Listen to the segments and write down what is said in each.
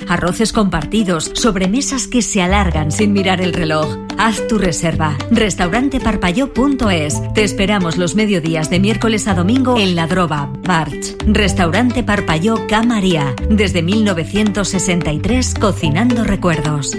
arroces compartidos, sobremesas que se alargan sin mirar el reloj. Haz tu reserva. Restauranteparpalló.es. Te esperamos los mediodías de miércoles a domingo en La Droga, Barch. Restaurante Parpalló Ca María. Desde 1963, cocinando recuerdos.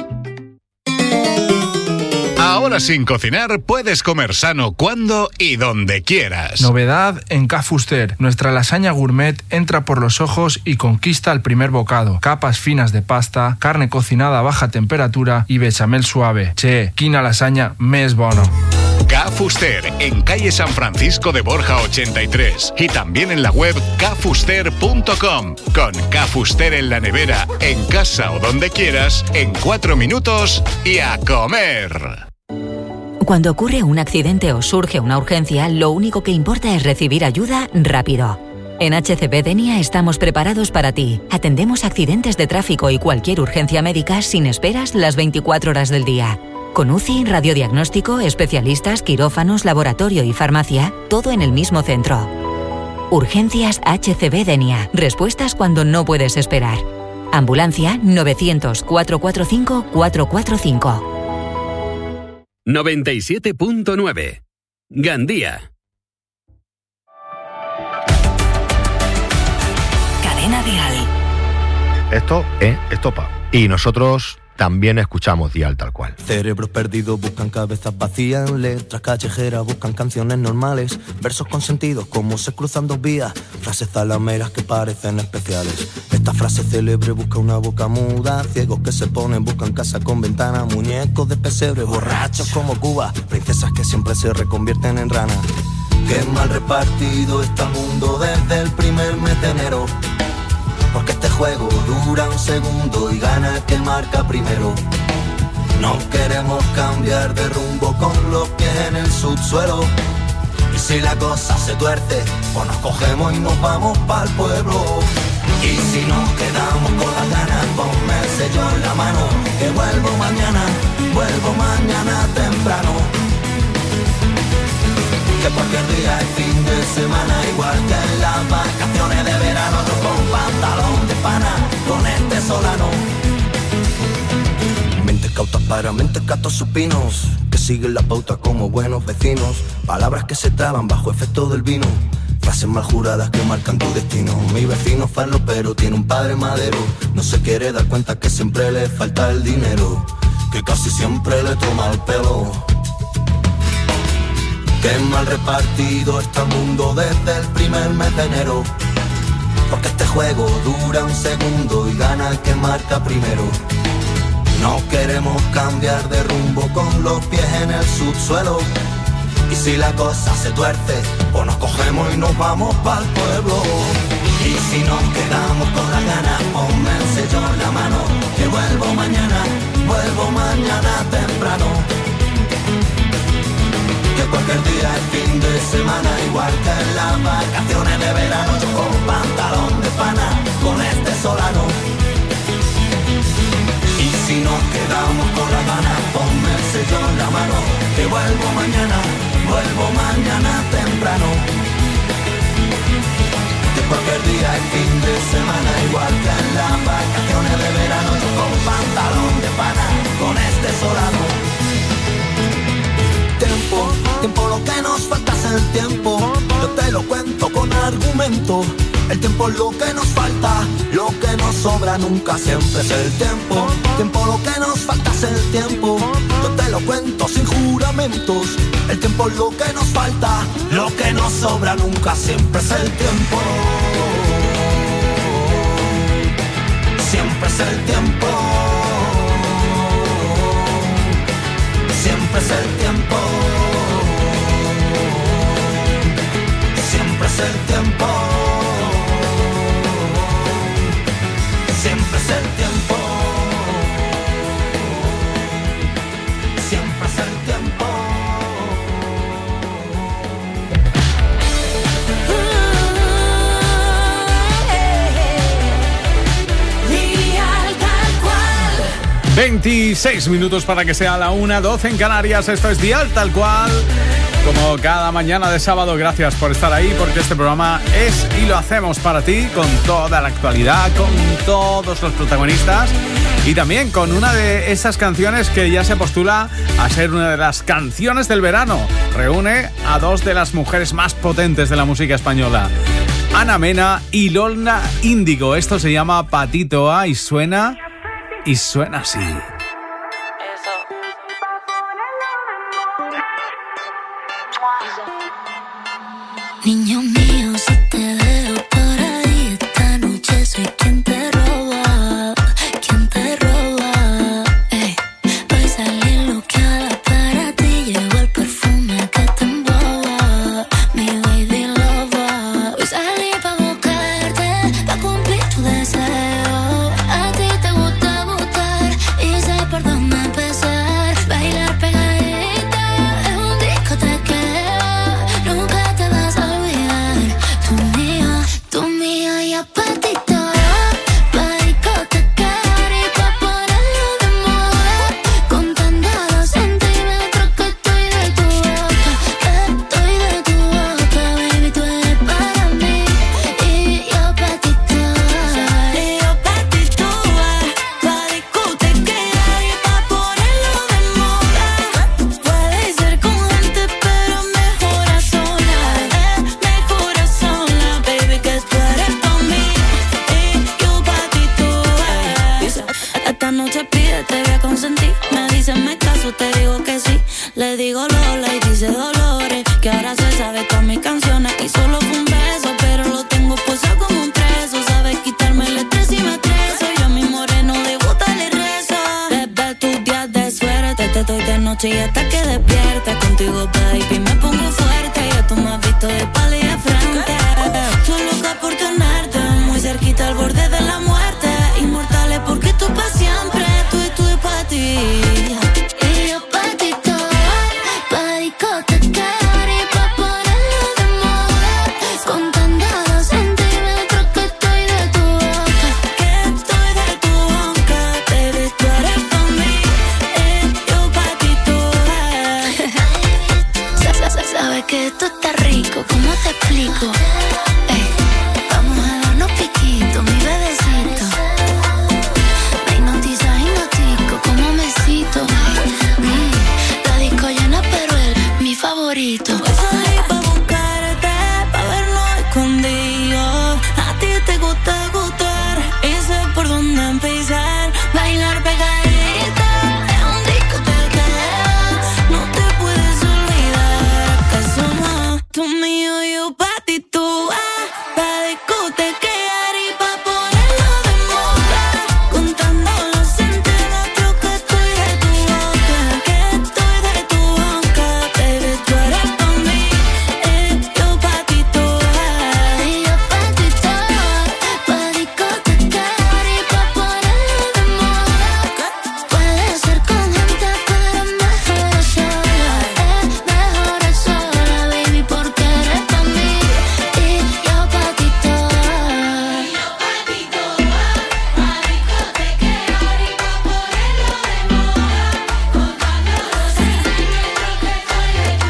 Ahora sin cocinar puedes comer sano cuando y donde quieras. Novedad en Ca Fuster. Nuestra lasaña gourmet entra por los ojos y conquista el primer bocado. Capas finas de pasta, carne cocinada a baja temperatura y bechamel suave. Che, quina lasaña més bono. Ca Fuster, en calle San Francisco de Borja 83 y también en la web cafuster.com. Con Ca Fuster en la nevera, en casa o donde quieras, en 4 minutos y a comer. Cuando ocurre un accidente o surge una urgencia, lo único que importa es recibir ayuda rápido. En HCB Denia estamos preparados para ti. Atendemos accidentes de tráfico y cualquier urgencia médica sin esperas las 24 horas del día. Con UCI, radiodiagnóstico, especialistas, quirófanos, laboratorio y farmacia, todo en el mismo centro. Urgencias HCB Denia. Respuestas cuando no puedes esperar. Ambulancia 900-445-445. 97.9. Gandía. Cadena Dial. Esto es Estopa. Y nosotros también escuchamos Dial tal cual. Cerebros perdidos buscan cabezas vacías, letras callejeras buscan canciones normales, versos con sentidos como se cruzan dos vías, frases zalameras que parecen especiales. Esta frase célebre busca una boca muda, ciegos que se ponen buscan casa con ventana, muñecos de pesebre, borrachos como Cuba, princesas que siempre se reconvierten en ranas. Qué mal repartido está el mundo desde el primer mes de enero. Porque este juego dura un segundo y gana el que marca primero. No queremos cambiar de rumbo con los pies en el subsuelo. Y si la cosa se tuerce, pues nos cogemos y nos vamos pa'l pueblo. Y si nos quedamos con las ganas, ponme el sello en la mano. Que vuelvo mañana temprano. Que cualquier día es fin de semana, igual que en las vacaciones de verano, yo con pantalón de pana, con este solano. Mentes cautas para mentes catos supinos, que siguen la pauta como buenos vecinos. Palabras que se traban bajo efecto del vino, frases mal juradas que marcan tu destino. Mi vecino farlo pero tiene un padre madero, no se quiere dar cuenta que siempre le falta el dinero, que casi siempre le toma el pelo. Qué mal repartido está el mundo desde el primer mes de enero. Porque este juego dura un segundo y gana el que marca primero. No queremos cambiar de rumbo con los pies en el subsuelo. Y si la cosa se tuerce, pues nos cogemos y nos vamos pa'l pueblo. Y si nos quedamos con las ganas, ponme el sello en la mano. Que vuelvo mañana temprano. Que cualquier día es fin de semana, igual que en las vacaciones de verano, yo con pantalón de pana, con este solano. Y si nos quedamos con las ganas, ponme el sello en la mano. Que vuelvo mañana temprano. Que cualquier día es fin de semana, igual que en las vacaciones de verano, yo con pantalón de pana, con este solano. Tiempo, lo que nos falta es el tiempo. Yo te lo cuento con argumento. El tiempo es lo que nos falta, lo que nos sobra nunca siempre es el tiempo. Tiempo, lo que nos falta es el tiempo. Yo te lo cuento sin juramentos. El tiempo es lo que nos falta, lo que nos sobra nunca siempre es el tiempo. Siempre es el tiempo. Siempre es el tiempo. Siempre es el tiempo. Siempre es el tiempo. Siempre es el tiempo. Dial tal cual. 26 minutos para que sea la 1:12 en Canarias. Esto es Dial Tal Cual. Como cada mañana de sábado, gracias por estar ahí, porque este programa es y lo hacemos para ti, con toda la actualidad, con todos los protagonistas y también con una de esas canciones que ya se postula a ser una de las canciones del verano. Reúne a dos de las mujeres más potentes de la música española, Ana Mena y Lola Índigo. Esto se llama Patitoa y suena así. Niño mío, si te veo por ahí esta noche, soy quien te roba, quien te roba. Ey, voy a salir loqueada para ti, llevo el perfume que te emboba, mi baby lover. Voy a salir pa' buscarte, pa' cumplir tu deseo. A ti te gusta gustar y sé por dónde empezar. Bailar pegadita es un discotequeo, nunca te vas a olvidar. Tú mía y a patito, pa' discotecar y pa' ponerlo de moda. Contando los centímetros que estoy de tu boca, baby, tú eres para mí. Y yo patito, pa' discotecar y pa' ponerlo de moda. Puede ser con gente, pero mejor a solas, mejor a solas, baby, que tú eres pa' mí. Y yo patito, esta noche pide, te voy a consentir. Me dicen me caso, te digo que sí. Le digo Lola y dice Dolores, que ahora se sabe todas mis canciones. Y solo fue un beso, pero lo tengo posado como un preso. Sabes quitarme el estrés y me estreso. Yo a mi moreno de gusta le rezo. Desde tus días de suerte, te doy de noche y hasta que despiertes. Contigo, baby, me pongo fuerte. Ya tú me has visto de espalda y de frente. Tú loca por tenerte, muy cerquita al borde de la muerte. Inmortales porque tú pa' siempre, tú y pa' ti. Y yo patito, pa' discotecar y pa' ponerlo de moda. Contando los centímetros que estoy de tu boca, baby, tú eres pa' mí. Yo patito, sabes que esto está rico, ¿cómo te explico? Vamos a darnos piquito, mi bebecito. Me hipnotico, como me cito. La disco llena, pero él, mi favorito. Voy a salir pa' buscarte, pa' vernos escondidos. A ti te gusta gustar y sé por dónde empezar. Bailar pegadita es un discotequeo, no te puedes olvidar que somos tú mío y yo pa' ti, tú, pa' discotequear y pa' ponerlo de moda. Contando los centímetros que estoy de tu boca, baby, tú eres pa' mí. Yo pa' ti, tú, y yo pa' ti, tú, pa' discotequear y pa' ponerlo de moda. Puede ser con gente, pero mejor a solas, mejor a solas, baby, porque eres pa' mí. Y yo pa' ti, tú, pa' discotequear y pa' ponerlo de moda. Contando los centímetros que estoy de tu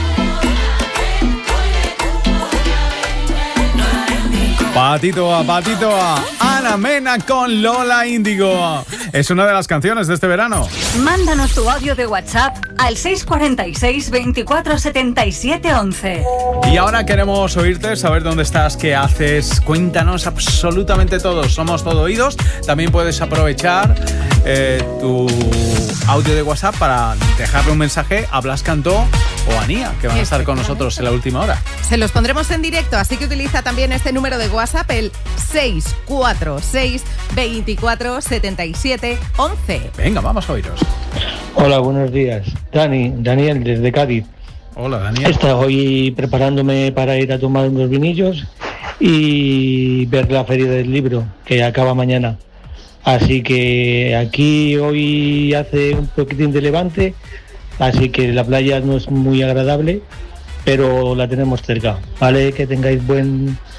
Patitoa, Ana Mena con Lola Índigo. Es una de las canciones de este verano. Mándanos tu audio de WhatsApp al 646 24 77 11. Y ahora queremos oírte, saber dónde estás, qué haces. Cuéntanos absolutamente todo. Somos todo oídos. También puedes aprovechar tu audio de WhatsApp para dejarle un mensaje a Blas Cantó o a Nia, que van a estar con nosotros en la última hora. Se los pondremos en directo, así que utiliza también este número de WhatsApp, el 646 24 77 11. Venga, vamos a oíros. Hola, buenos días. Daniel, desde Cádiz. Hola, Daniel. Estoy preparándome para ir a tomar unos vinillos y ver la feria del libro, que acaba mañana. Así que aquí hoy hace un poquitín de levante, así que la playa no es muy agradable, pero la tenemos cerca. Vale, que tengáis buen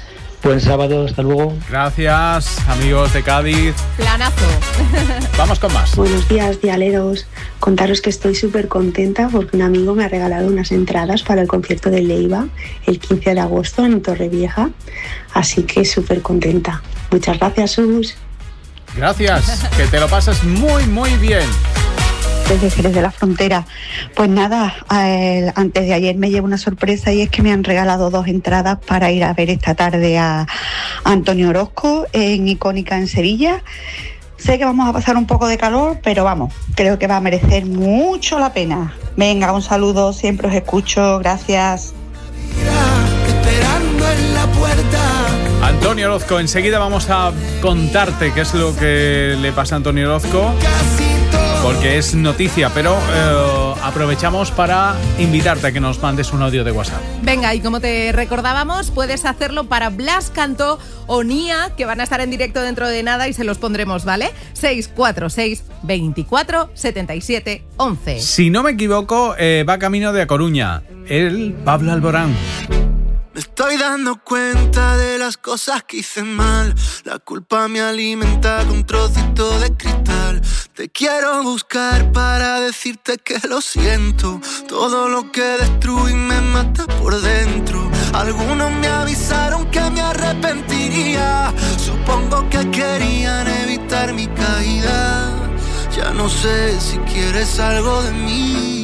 Buen sábado, hasta luego. Gracias, amigos de Cádiz. Planazo. Vamos con más. Buenos días, dialeros. Contaros que estoy súper contenta porque un amigo me ha regalado unas entradas para el concierto de Leiva el 15 de agosto en Torrevieja. Así que súper contenta. Muchas gracias, Sus. Gracias, que te lo pases muy, muy bien. Desde Jerez de la Frontera. Pues nada, antes de ayer me llevo una sorpresa y es que me han regalado 2 entradas para ir a ver esta tarde a Antonio Orozco en Icónica en Sevilla. Sé que vamos a pasar un poco de calor, pero vamos, creo que va a merecer mucho la pena. Venga, un saludo, siempre os escucho, gracias. Esperando en la puerta. Antonio Orozco, enseguida vamos a contarte qué es lo que le pasa a Antonio Orozco, porque es noticia, pero aprovechamos para invitarte a que nos mandes un audio de WhatsApp. Venga, y como te recordábamos, puedes hacerlo para Blas Cantó o Nia, que van a estar en directo dentro de nada y se los pondremos, ¿vale? 646 24 77 11. Si no me equivoco, va camino de A Coruña, el Pablo Alborán. Me estoy dando cuenta de las cosas que hice mal. La culpa me alimenta con trocito de cristal. Te quiero buscar para decirte que lo siento. Todo lo que destruí me mata por dentro. Algunos me avisaron que me arrepentiría. Supongo que querían evitar mi caída. Ya no sé si quieres algo de mí.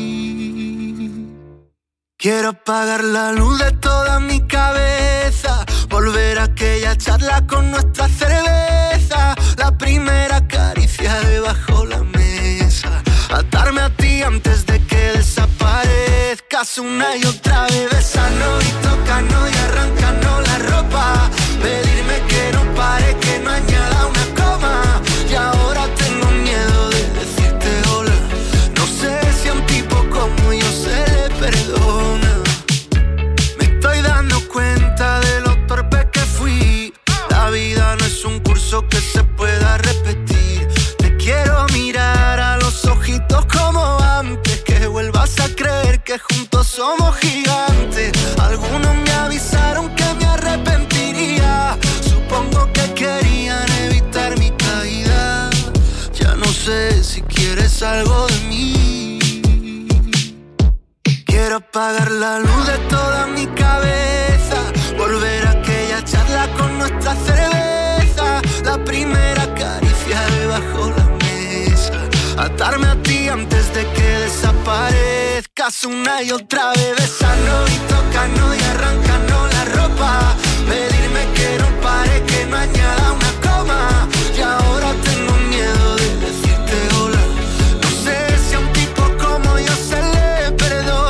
Quiero apagar la luz de toda mi cabeza, volver a aquella charla con nuestra cerveza, la primera caricia debajo la mesa, atarme a ti antes de que desaparezcas una y otra vez, besarnos y tocarnos y arrancarnos la ropa, pedirme que no pare, que no añada una coma, y ahora tengo miedo de decirte hola, no sé si a un tipo como yo se le perdona. Cuenta de lo torpe que fui. La vida no es un curso que se pueda repetir. Te quiero mirar a los ojitos como antes, que vuelvas a creer que juntos somos gigantes. Algunos me avisaron que me arrepentiría. Supongo que querían evitar mi caída. Ya no sé si quieres algo de mí. Quiero apagar la luz de toda mi cabeza, volver a aquella charla con nuestra cerveza, la primera caricia debajo la mesa, atarme a ti antes de que desaparezcas una y otra vez, besarnos y tocarnos y arrancarnos la ropa, pedirme que no pare, que no añada una coma, y ahora tengo miedo de decirte hola, no sé si a un tipo como yo se le perdona.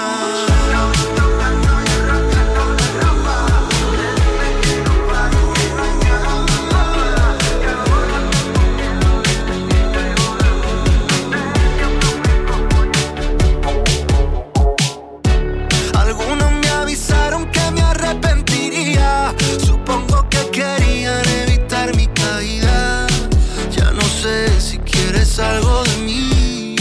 Supongo que querían evitar mi caída. Ya no sé si quieres algo de mí.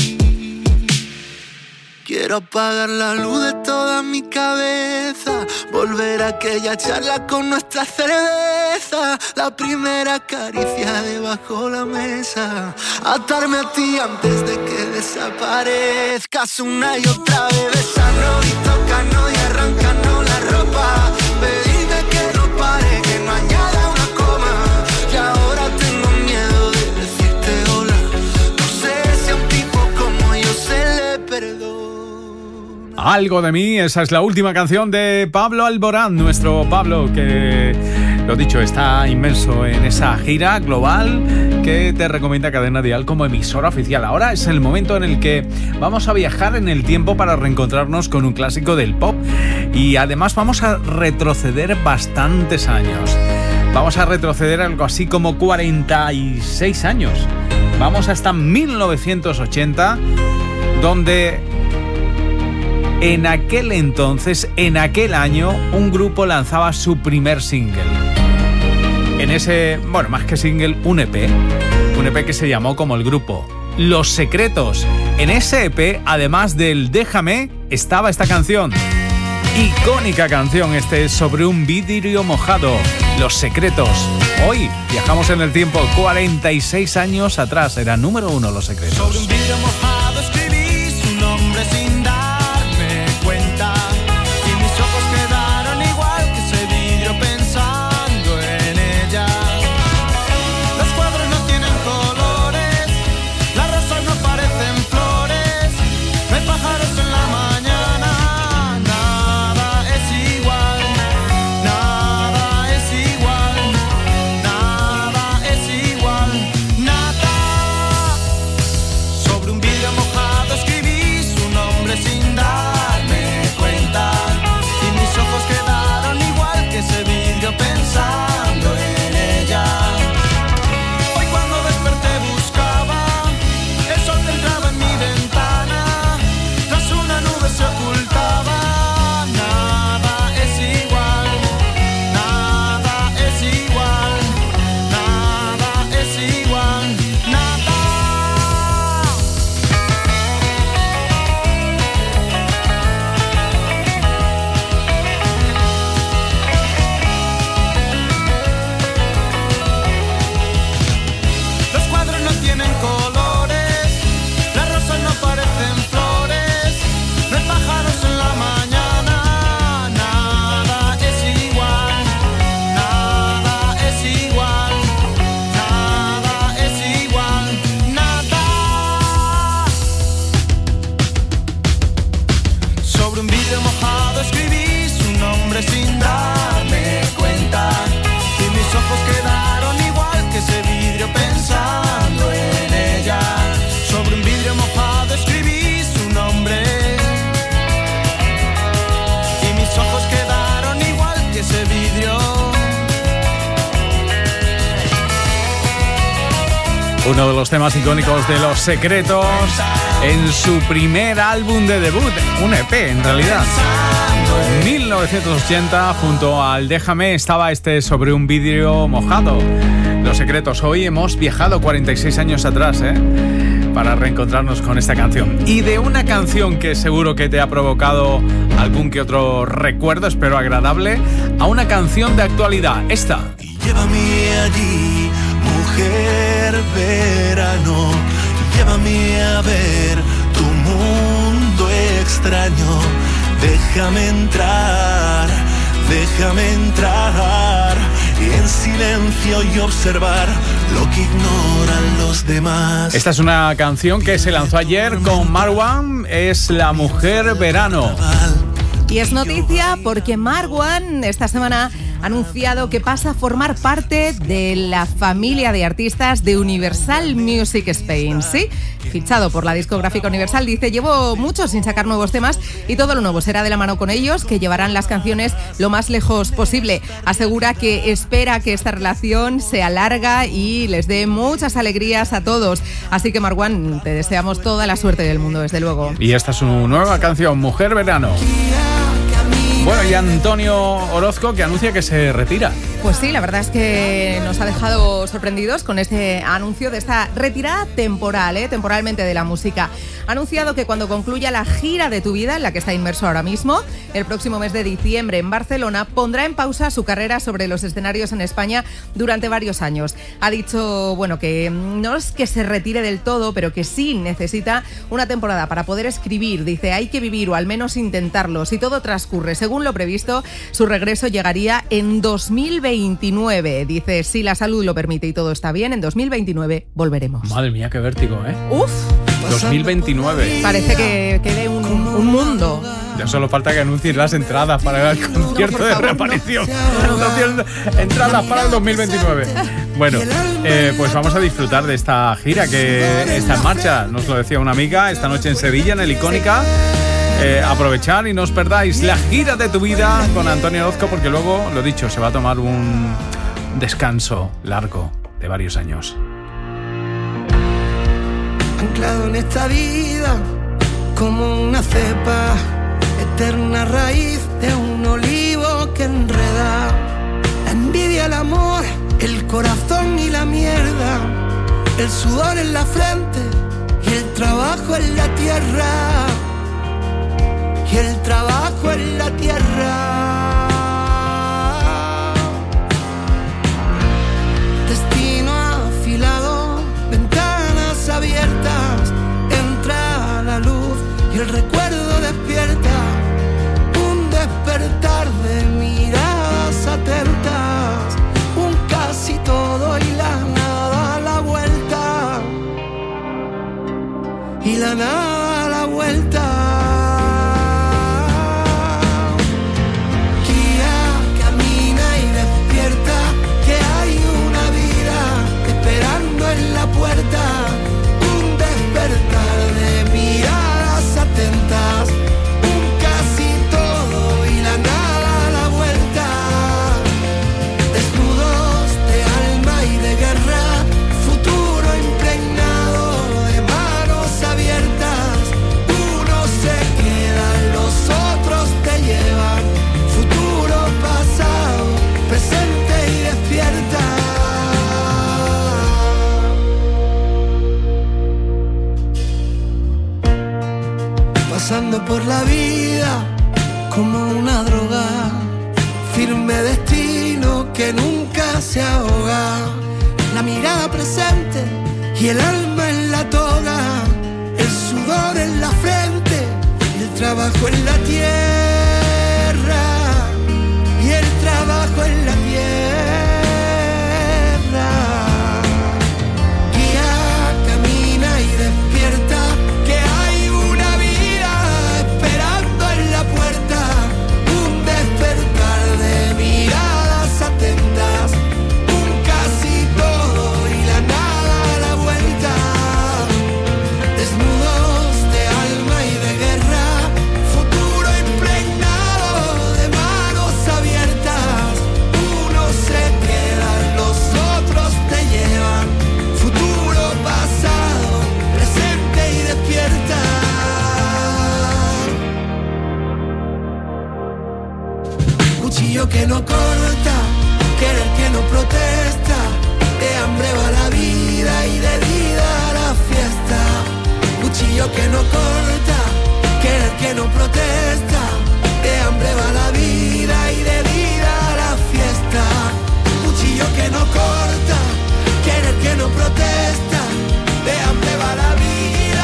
Quiero apagar la luz de toda mi cabeza, volver a aquella charla con nuestra cerveza, la primera caricia debajo la mesa, atarme a ti antes de que desaparezcas una y otra vez, besarnos y tocarnos y arrancarnos la ropa, pedirme que no pare, que no añada una coma, y ahora tengo miedo de decirte hola, no sé si a un tipo como yo se le perdona. Algo de mí, esa es la última canción de Pablo Alborán, nuestro Pablo, que, lo dicho, está inmerso en esa gira global que te recomienda Cadena Dial como emisora oficial. Ahora es el momento en el que vamos a viajar en el tiempo para reencontrarnos con un clásico del pop y además vamos a retroceder bastantes años. Vamos a retroceder algo así como 46 años. Vamos hasta 1980, donde en aquel entonces, en aquel año, un grupo lanzaba su primer single. En ese, bueno, más que single, un EP que se llamó como el grupo, Los Secretos. En ese EP, además del Déjame, estaba esta canción. Icónica canción, sobre un vidrio mojado. Los Secretos. Hoy viajamos en el tiempo 46 años atrás. Era número 1 Los Secretos. Sobre un vidrio mojado escribí su nombre sin darme cuenta. Y mis ojos quedaron igual que ese vidrio pensando en ella. Los cuadros no tienen colores, las rosas no parecen flores, no hay pájaros en la mañana. Nada es igual, nada es igual, nada es igual, nada. Sobre un vidrio mojado escribí su nombre sin darme cuenta. Y mis ojos quedaron igual que ese vidrio pensando en ella. Hoy cuando desperté buscaba el sol que entraba en mi ventana. Tras una nube se ocultaba. Nada es igual, nada es igual, nada es igual, nada. Los cuadros no tienen colores, las rosas no parecen flores, no hay pájaros en la mañana. Nada es igual, nada es igual, nada es igual, nada. Sobre un vidrio mojado escribí su nombre sin darme cuenta. Y mis ojos quedaron igual que ese vidrio pensando en ella. Sobre un vidrio mojado escribí su nombre. Y mis ojos quedaron igual que ese vidrio. Uno de los temas icónicos de Los Secretos en su primer álbum de debut, un EP en realidad. 1980, junto al Déjame, estaba este Sobre un vidrio mojado. Los Secretos. Hoy hemos viajado 46 años atrás, para reencontrarnos con esta canción. Y de una canción que seguro que te ha provocado algún que otro recuerdo, espero agradable, a una canción de actualidad. Esta. Llévame allí, mujer verano. Llévame a ver tu mundo extraño. Déjame entrar y en silencio y observar lo que ignoran los demás. Esta es una canción que se lanzó ayer con Marwan, es La Mujer Verano. Y es noticia porque Marwan esta semana ha anunciado que pasa a formar parte de la familia de artistas de Universal Music Spain. Sí, fichado por la discográfica Universal, dice: llevo mucho sin sacar nuevos temas y todo lo nuevo será de la mano con ellos, que llevarán las canciones lo más lejos posible. Asegura que espera que esta relación sea larga y les dé muchas alegrías a todos. Así que Marwan, te deseamos toda la suerte del mundo, desde luego. Y esta es su nueva canción, Mujer Verano. Bueno, y Antonio Orozco, que anuncia que se retira. Pues sí, la verdad es que nos ha dejado sorprendidos con este anuncio de esta retirada temporal, temporalmente de la música. Ha anunciado que cuando concluya la gira de Tu Vida, en la que está inmerso ahora mismo, el próximo mes de diciembre en Barcelona, pondrá en pausa su carrera sobre los escenarios en España durante varios años. Ha dicho, bueno, que no es que se retire del todo, pero que sí necesita una temporada para poder escribir. Dice, hay que vivir o al menos intentarlo. Si todo transcurre según lo previsto, su regreso llegaría en 2029. Dice, si la salud lo permite y todo está bien, en 2029 volveremos. Madre mía, qué vértigo, ¿eh? ¡Uf! 2029. Parece que quede un mundo. Ya solo falta que anuncies las entradas para el concierto de reaparición. Entradas para el 2029. Bueno, pues vamos a disfrutar de esta gira que está en marcha. Nos lo decía una amiga esta noche en Sevilla, en el Icónica. Aprovechar y no os perdáis la gira de Tu Vida con Antonio Orozco, porque luego, lo dicho, se va a tomar un descanso largo de varios años. Anclado en esta vida como una cepa, eterna raíz de un olivo que enreda. La envidia, el amor, el corazón y la mierda, el sudor en la frente y el trabajo en la tierra. Y el trabajo en la tierra. y la nada a la vuelta. Guía, camina y despierta, que hay una vida esperando en la puerta. Un despertar de miradas atentas, un casi todo y la nada a la vuelta. Desnudos de alma y de guerra, futuro impregnado de manos abiertas. Uno se queda, los otros te llevan. Futuro, pasado, presente y despierta. Pasando por la vida como una droga, firme destino que nunca se ahoga. La mirada presente y el alma en la toga, el sudor en la frente y el trabajo en la tierra, y el trabajo en la tierra. Guía, camina y despierta, que hay una vida esperando en la puerta. Un despertar de miradas atentas, un casi todo y la nada a la vuelta. Desnudos de alma y de guerra, futuro impregnado de manos abiertas. Uno se queda, los otros te llevan. Futuro, pasado, presente y despierta. Cuchillo que no corta, querer que no protesta. De hambre va la vida y de vida la fiesta. Cuchillo que no corta, querer que no protesta. De hambre va la vida y de vida la fiesta. Cuchillo que no corta, querer que no protesta. De hambre va la vida.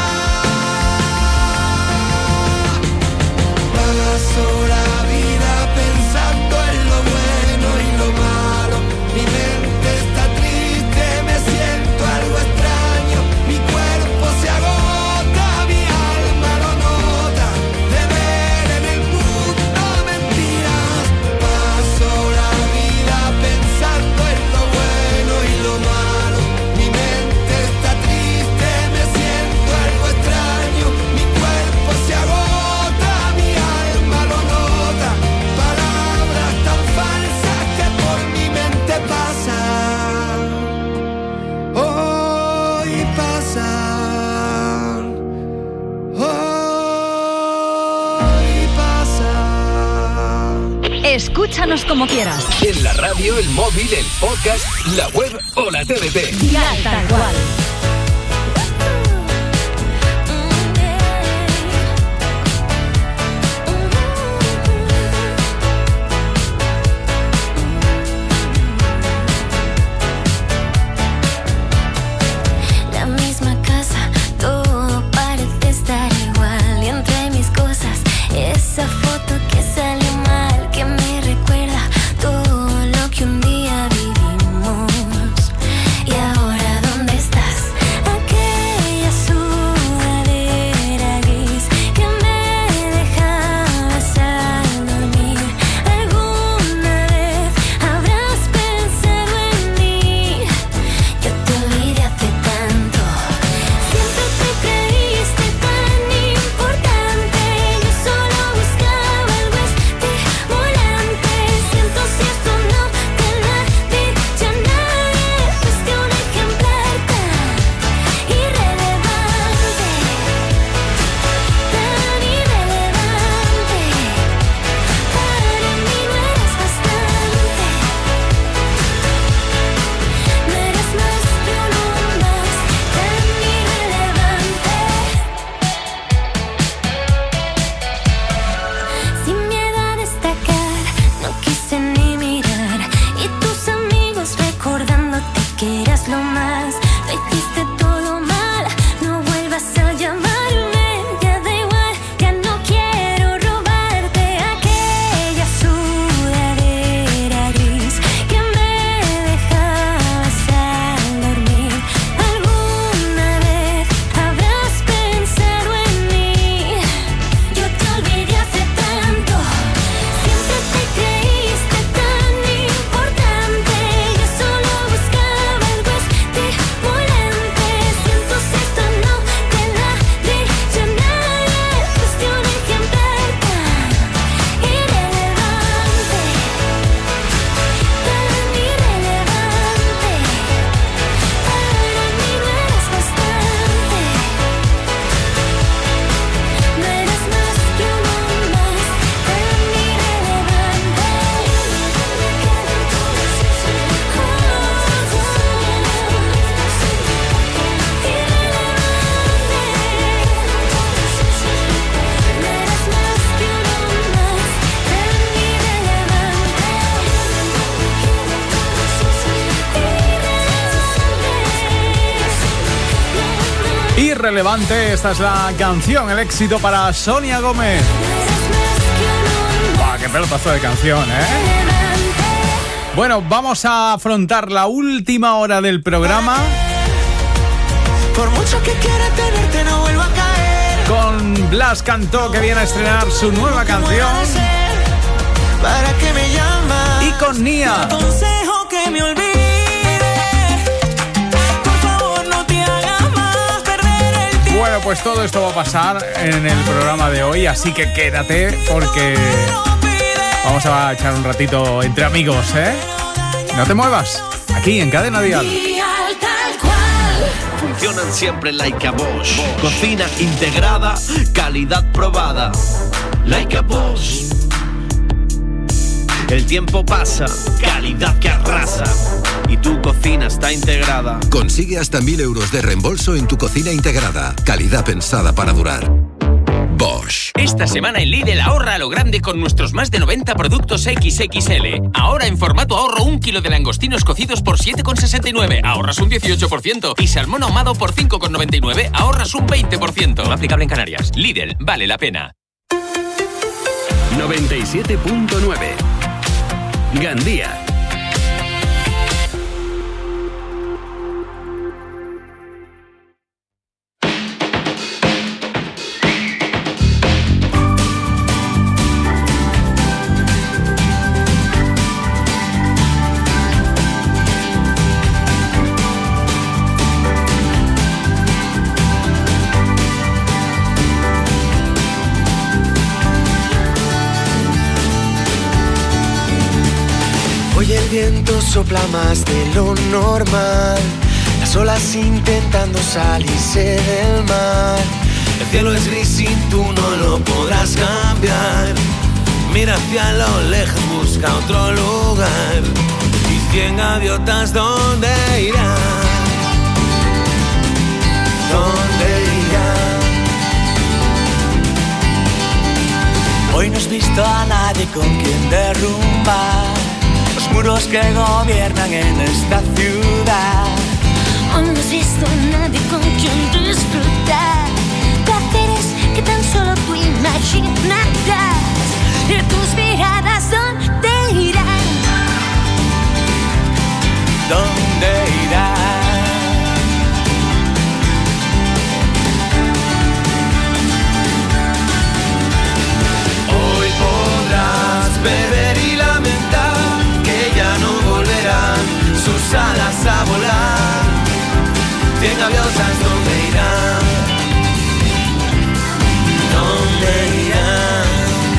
Paso la vida pensando en lo bueno y lo malo. Mi mente está triste, me siento algo extraño. Mi cuerpo se agota, mi alma lo nota. De ver en el mundo mentiras. Paso la vida pensando en lo bueno y lo malo. Mi mente está triste, me siento algo extraño. Mi cuerpo se agota, mi alma lo nota. Palabras tan falsas que por mi mente pasan. Hoy pasan. Hoy pasan. Escúchanos como quieras. En la radio, el móvil, el podcast, la web o la TDT. Ya tal cual. La misma casa, todo parece estar igual. Y entre mis cosas, esa foto que salió mal, que me recuerda todo lo que un día vivimos. Y ahora, ¿dónde estás? Irrelevante, esta es la canción, el éxito para Sonia Gómez. ¡Wow, qué pelotazo de canción, Bueno, vamos a afrontar la última hora del programa. Por mucho que quiera tenerte, no vuelvo a caer. Con Blas Cantó, que viene a estrenar su nueva canción. ¿Para qué me llamas? Y con Nia. Te aconsejo que me olvides. Bueno, pues todo esto va a pasar en el programa de hoy, así que quédate porque vamos a echar un ratito entre amigos, No te muevas, aquí en Cadena Dial. Funcionan siempre like a Bosch. Cocina integrada, calidad probada. Like a Bosch. El tiempo pasa, calidad que arrasa. Y tu cocina está integrada. Consigue hasta 1.000 euros de reembolso en tu cocina integrada. Calidad pensada para durar. Bosch. Esta semana en Lidl ahorra a lo grande con nuestros más de 90 productos XXL. Ahora en formato ahorro 1 kilo de langostinos cocidos por 7,69. Ahorras un 18%. Y salmón ahumado por 5,99. Ahorras un 20%. No aplicable en Canarias. Lidl, vale la pena. 97.9 Gandía. Hoy el viento sopla más de lo normal, las olas intentando salirse del mar. El cielo es gris y tú no lo podrás cambiar. Mira hacia lo lejos, busca otro lugar. Y 100 gaviotas, ¿dónde irán? ¿Dónde irán? Hoy no has visto a nadie con quien derrumbar los muros que gobiernan en esta ciudad. Hoy no has visto a nadie con quien disfrutar placeres que tan solo tú imaginarás. Y tus miradas, ¿dónde irán? ¿Dónde irán? Hoy podrás beber y lamentar que ya no volverán sus alas a volar. 100 gaviotas, ¿dónde irán? ¿Dónde irán?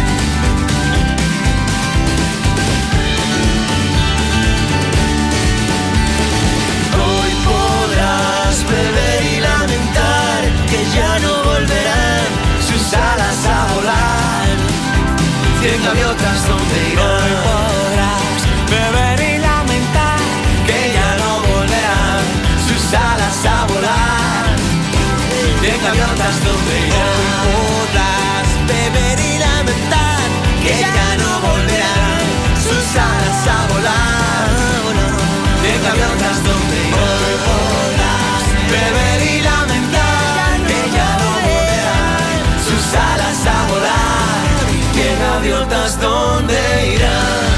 Hoy podrás beber y lamentar que ya no volverán sus alas a volar. 100 gaviotas, ¿dónde irán? Hoy podrás beber y lamentar que ya no volverán sus alas a volar. 100 gaviotas, ¿dónde irán? Hoy podrás beber y lamentar que ya no volverán sus alas a volar. 100 gaviotas, ¿dónde irán? Hoy podrás beber y lamentar que ya no volverán sus alas a volar. 100 gaviotas, ¿dónde irán?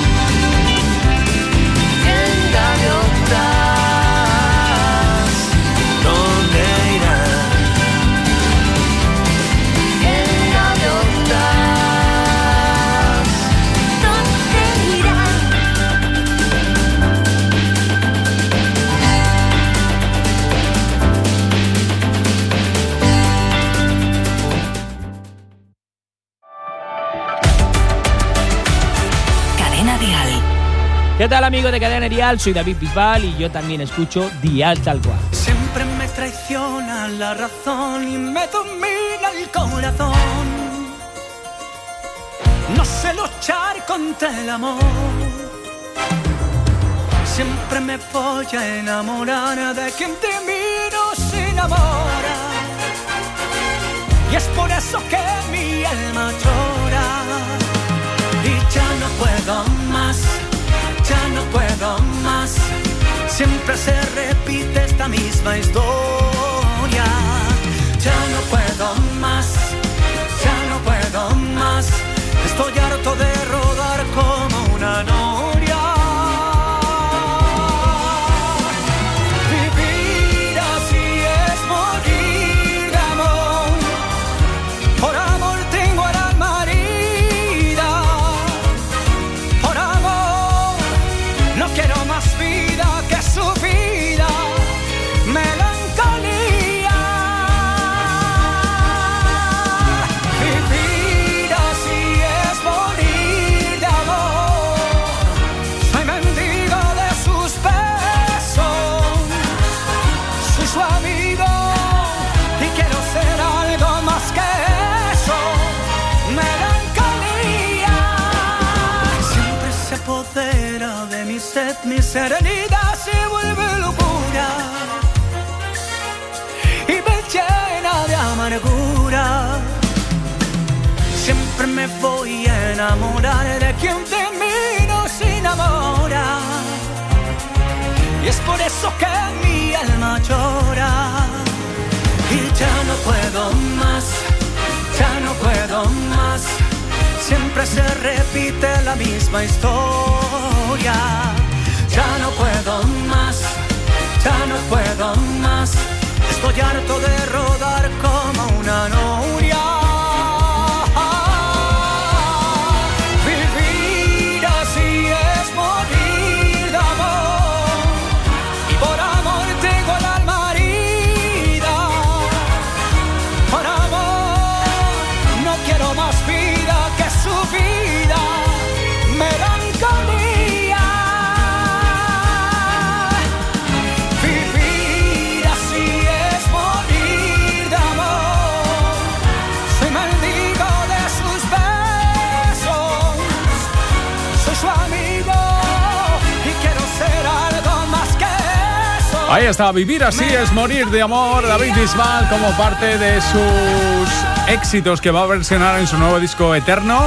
100 gaviotas, ¿dónde irán? 100 gaviotas, ¿dónde irán? Cadena Dial. ¿Qué tal, amigos de Cadena Dial? Soy David Bisbal y yo también escucho Dial Tal Cual. Siempre me traiciona la razón y me domina el corazón. No sé luchar contra el amor. Siempre me voy a enamorar de quien de mí no se enamora. Y es por eso que mi alma llora. Y ya no puedo más, ya no puedo más. Siempre se repite esta misma historia. vez mi serenidad se vuelve locura y me llena de amargura. Siempre me voy a enamorar de quien de mí no se enamora. Y es por eso que mi alma llora. Y ya no puedo más, ya no puedo más. Siempre se repite la misma historia. Ya no puedo más, ya no puedo más. Estoy harto de rodar como una noria. Vivir así es morir de amor. Y por amor tengo el alma herida. Por amor no quiero más vida que su vida. Melancolía. Vivir así es morir de amor. Soy mendigo de sus besos. Soy su amigo y quiero ser algo más que eso. Ahí está, Vivir así es morir de amor. David Bisbal como parte de sus éxitos que va a versionar en su nuevo disco Eterno.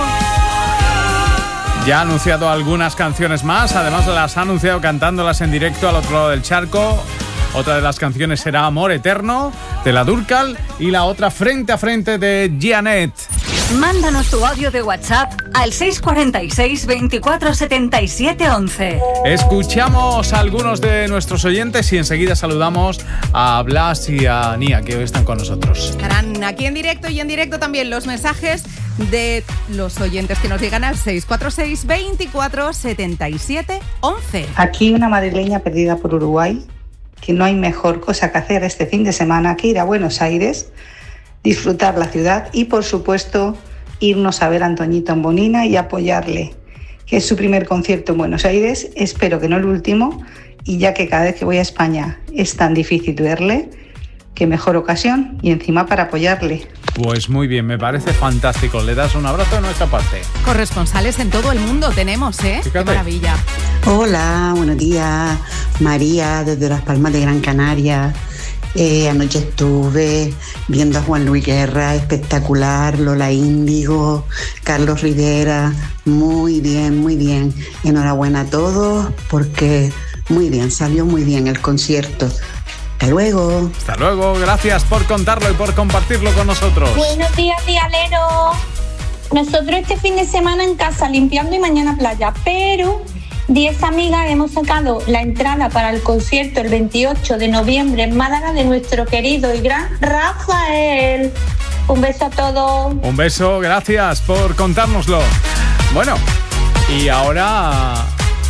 Ya ha anunciado algunas canciones más, además las ha anunciado cantándolas en directo al otro lado del charco. Otra de las canciones será Amor Eterno, de la Durcal, y la otra Frente a Frente de Gianet. Mándanos tu audio de WhatsApp al 646 24 77 11. Escuchamos a algunos de nuestros oyentes y enseguida saludamos a Blas y a Nia, que hoy están con nosotros. Estarán aquí en directo y en directo también los mensajes de los oyentes que nos llegan al 646 24 77 11. Aquí una madrileña perdida por Uruguay, que no hay mejor cosa que hacer este fin de semana que ir a Buenos Aires, disfrutar la ciudad y, por supuesto, irnos a ver a Antoñito en Bonina y apoyarle, que es su primer concierto en Buenos Aires, espero que no el último, y ya que cada vez que voy a España es tan difícil verle, qué mejor ocasión y encima para apoyarle. Pues muy bien, me parece fantástico. Le das un abrazo de nuestra parte. Corresponsales en todo el mundo tenemos, ¿eh? Fíjate. Qué maravilla. Hola, buenos días. María, desde Las Palmas de Gran Canaria. Anoche estuve viendo a Juan Luis Guerra, espectacular, Lola Índigo, Carlos Rivera, muy bien, muy bien. Enhorabuena a todos porque muy bien, salió muy bien el concierto. Hasta luego. Hasta luego, gracias por contarlo y por compartirlo con nosotros. Buenos días, dialero. Nosotros este fin de semana en casa limpiando y mañana playa, pero 10 amigas hemos sacado la entrada para el concierto el 28 de noviembre en Málaga de nuestro querido y gran Rafael. Un beso a todos. Un beso, gracias por contárnoslo. Bueno, y ahora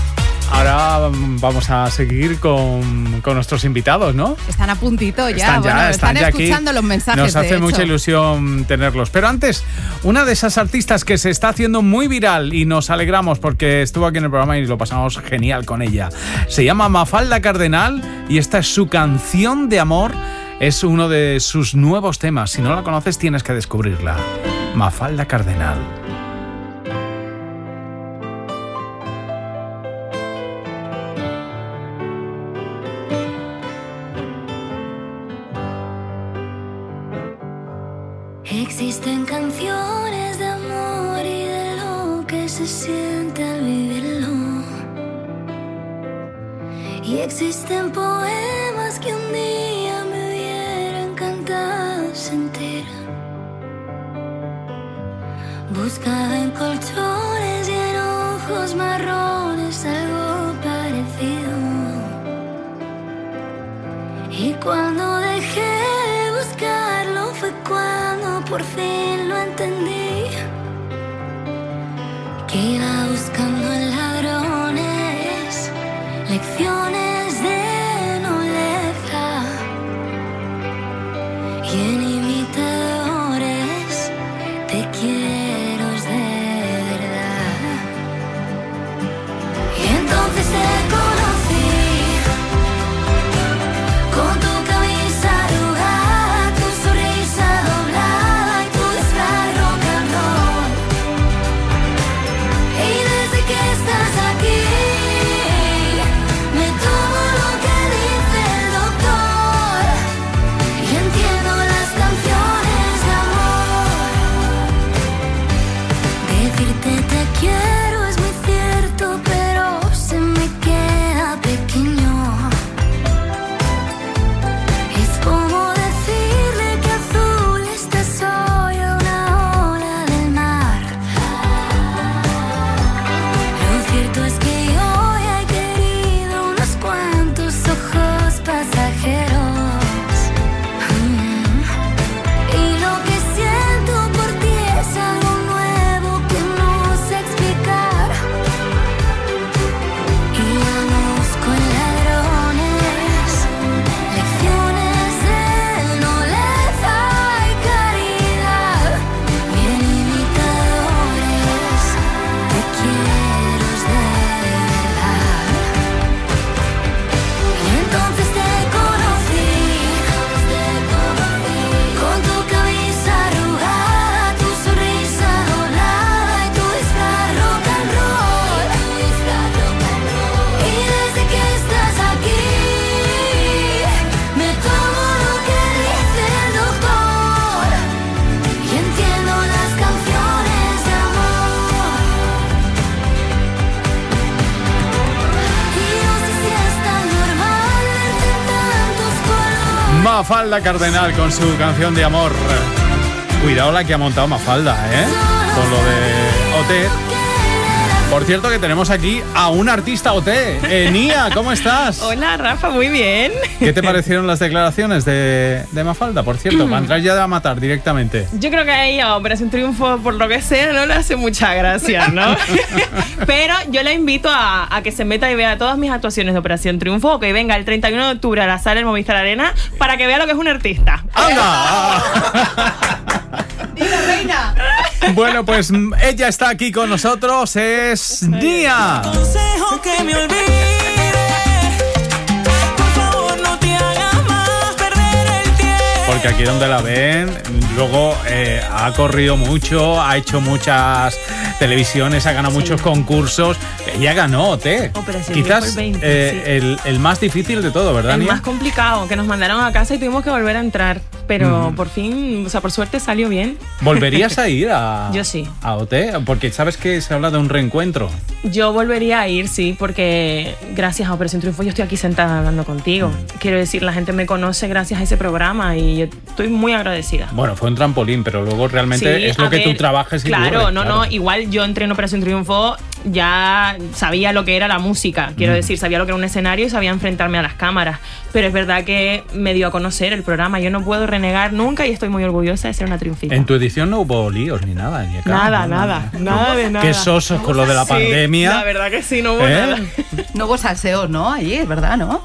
vamos a seguir con nuestros invitados, ¿no? Están a puntito ya. Están ya escuchando aquí. los mensajes. Nos hace de hecho. mucha ilusión tenerlos. Pero antes, una de esas artistas que se está haciendo muy viral y nos alegramos porque estuvo aquí en el programa y lo pasamos genial con ella. Se llama Mafalda Cardenal y esta es su canción de amor. Es uno de sus nuevos temas. Si no la conoces, tienes que descubrirla. Mafalda Cardenal. Existen canciones de amor y de lo que se siente al vivirlo. Y existen poemas que un día me hubiera encantado sentir. Buscaba en colchones y en ojos marrones algo parecido. Y cuando dejé de buscarlo fue cuando por fin lo entendí. Que iba buscando en ladrones lecciones de nobleza y en imitadores te quiero es de verdad. Y entonces te conocí con tu camisa arrugada, tu sonrisa doblada y tu disfraz rock and roll. Y desde que estás aquí Mafalda Cardenal con su canción de amor. Cuidado la que ha montado Mafalda, con lo de OT. Por cierto que tenemos aquí a un artista OT. Nia, ¿cómo estás? Hola, Rafa, muy bien. ¿Qué te parecieron las declaraciones de Mafalda? Por cierto, para entrar ya a matar directamente. Yo creo que a ella Operación Triunfo, por lo que sea, no le hace mucha gracia, ¿no? Pero yo la invito a que se meta y vea todas mis actuaciones de Operación Triunfo, o que venga el 31 de octubre a la sala del Movistar Arena para que vea lo que es un artista. ¡Anda! ¡Diga, reina! Bueno, pues ella está aquí con nosotros, es Nia. Consejo que me olvide, por favor no te hagas más perder el tiempo. Porque aquí donde la ven, luego ha corrido mucho, ha hecho muchas televisiones, ha ganado muchos concursos. Ella ganó, Operación quizás Triunfo el 20, el más difícil de todo, ¿verdad, el Nia? más complicado, que nos mandaron a casa y tuvimos que volver a entrar. Pero por fin, o sea, por suerte salió bien. ¿Volverías a ir a, Yo sí. a OT? Porque sabes que se habla de un reencuentro. Yo volvería a ir, sí, porque gracias a Operación Triunfo yo estoy aquí sentada hablando contigo. Quiero decir, la gente me conoce gracias a ese programa y yo estoy muy agradecida. Bueno, fue un trampolín, pero luego realmente Sí, es lo a que ver, tú trabajes y claro, dure, no, igual yo entré en Operación Triunfo, ya sabía lo que era la música, quiero decir, sabía lo que era un escenario y sabía enfrentarme a las cámaras, pero es verdad que me dio a conocer el programa, yo no puedo renegar nunca y estoy muy orgullosa de ser una triunfita. En tu edición no hubo líos ni nada, ni acá. Nada de nada. Qué sosos con lo de la pandemia. La verdad que sí, no hubo nada. No hubo salseos, ¿no? Allí, es verdad, ¿no?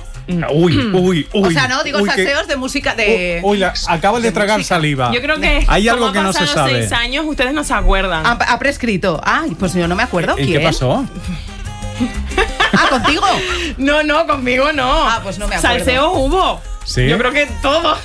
Uy. O sea, no, digo salseos de música de... Acabas de tragar saliva. Yo creo que hay algo como que no se pasaron sabe. 6 años, ustedes no se acuerdan. Ha prescrito. Ay, pues yo no me acuerdo. ¿Y ¿Quién? qué pasó? ¿Contigo? No, conmigo no. Pues no me acuerdo. Salseos hubo. ¿Sí? Yo creo que todos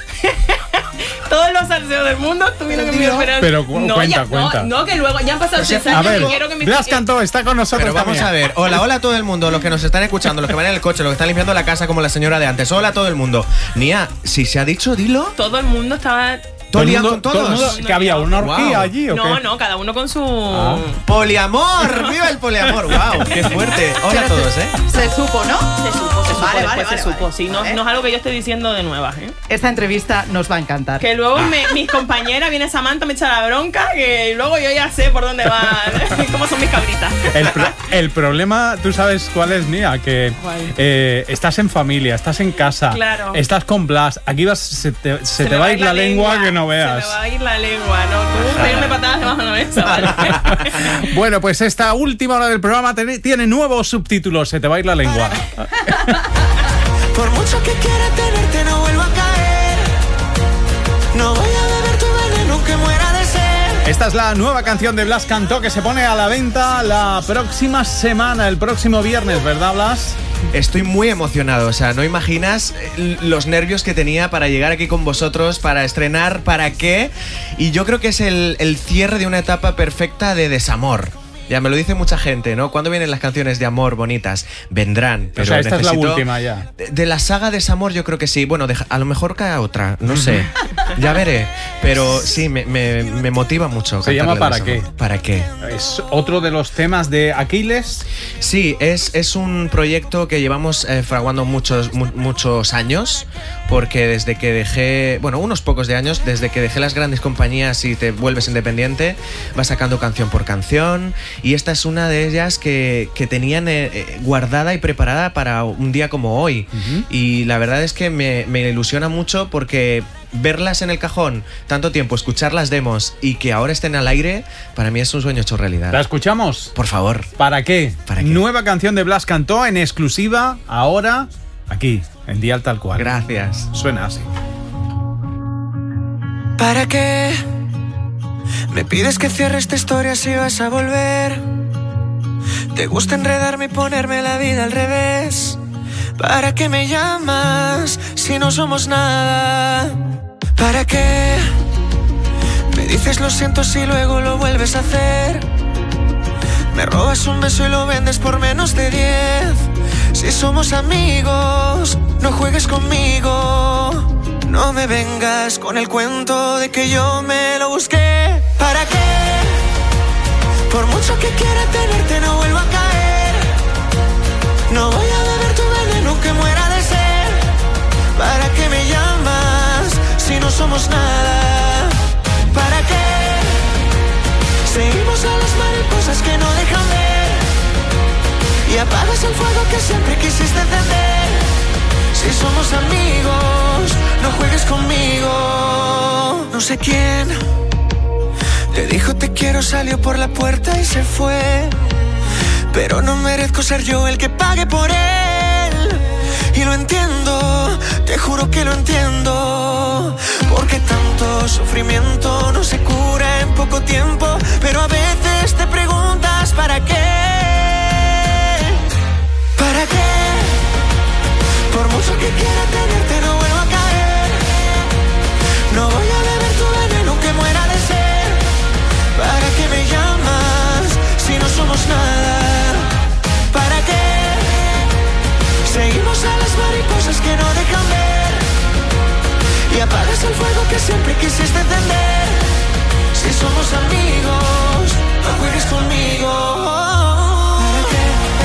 los salseos del mundo tuvieron que esperar. Pero cuenta. No, que luego ya han pasado 6 A años ver, y quiero que me Blas Cantó está con nosotros. Pero vamos también. a ver, hola a todo el mundo, los que nos están escuchando, los que van en el coche, los que están limpiando la casa como la señora de antes. Hola a todo el mundo. Nia, si se ha dicho, dilo. Todo el mundo estaba... ¿Todo el mundo con todos? ¿Que había una orgía allí o qué? No, cada uno con su... ¡Poliamor! ¡Viva el poliamor! ¡Wow! ¡Qué fuerte! Hola a todos, Se supo, ¿no? Se supo. Vale, Se supo. Sí, no es algo que yo esté diciendo de nuevas, Esta entrevista nos va a encantar. Que luego mis compañeras, viene Samantha, me echa la bronca, que luego yo ya sé por dónde va, cómo son mis cabritas. El problema, tú sabes cuál es, Nia, que estás en familia, estás en casa, Claro. estás con Blas, aquí se te va a ir la lengua que no veas. Se me va a ir la lengua, ¿no? Tú pegarme patadas debajo de la mesa, ¿vale? Bueno, pues esta última hora del programa tiene nuevos subtítulos, se te va a ir la lengua. Por mucho que quiera tenerte no vuelvo a caer. No voy a beber tu veneno que muera de sed. Esta es la nueva canción de Blas Cantó que se pone a la venta la próxima semana, el próximo viernes, ¿verdad, Blas? Estoy muy emocionado, o sea, no imaginas los nervios que tenía para llegar aquí con vosotros, para estrenar, para qué. Y yo creo que es el cierre de una etapa perfecta de desamor. Ya me lo dice mucha gente, ¿no? ¿Cuándo vienen las canciones de amor bonitas? Vendrán, pero o sea, esta es la necesito... última ya. De la saga Desamor yo creo que sí. Bueno, a lo mejor cae otra, no sé. Ya veré. Pero sí, me motiva mucho. ¿Se llama cantar ¿Para qué? ¿Para qué? ¿Es otro de los temas de Aquiles? Sí, es un proyecto que llevamos fraguando muchos años, porque desde que dejé, bueno, unos pocos de años, desde que dejé las grandes compañías y te vuelves independiente, vas sacando canción por canción, y esta es una de ellas que tenían guardada y preparada para un día como hoy. Y la verdad es que me ilusiona mucho porque verlas en el cajón tanto tiempo, escuchar las demos y que ahora estén al aire, para mí es un sueño hecho realidad. ¿La escuchamos? Por favor. ¿Para qué? ¿Para qué? Nueva canción de Blas Cantó en exclusiva ahora aquí, en Dial Tal Cual. Gracias. Suena así. ¿Para qué me pides que cierre esta historia si vas a volver? ¿Te gusta enredarme y ponerme la vida al revés? ¿Para qué me llamas si no somos nada? ¿Para qué me dices lo siento si luego lo vuelves a hacer? Me robas un beso y lo vendes por menos de 10. Si somos amigos, no juegues conmigo. No me vengas con el cuento de que yo me lo busqué. ¿Para qué? Por mucho que quiera tenerte no vuelvo a caer. No voy a beber tu veneno que muera de sed. ¿Para qué me llamas no somos nada? ¿Para qué? Seguimos a las mariposas que no dejan ver y apagas el fuego que siempre quisiste encender. Si somos amigos, no juegues conmigo. No sé quién te dijo te quiero, salió por la puerta y se fue, pero no merezco ser yo el que pague por él. Y lo entiendo, te juro que lo entiendo, porque tanto sufrimiento no se cura en poco tiempo. Pero a veces te preguntas ¿para qué? ¿Para qué? Por mucho que quiera tenerte no vuelvo a caer. No voy a beber tu veneno que muera de sed. ¿Para qué me llamas si no somos nada? ¿Para qué? Seguimos a las mariposas que no dejan ver y apagas el fuego que siempre quisiste encender. Si somos amigos, no juegues conmigo. ¿Para qué?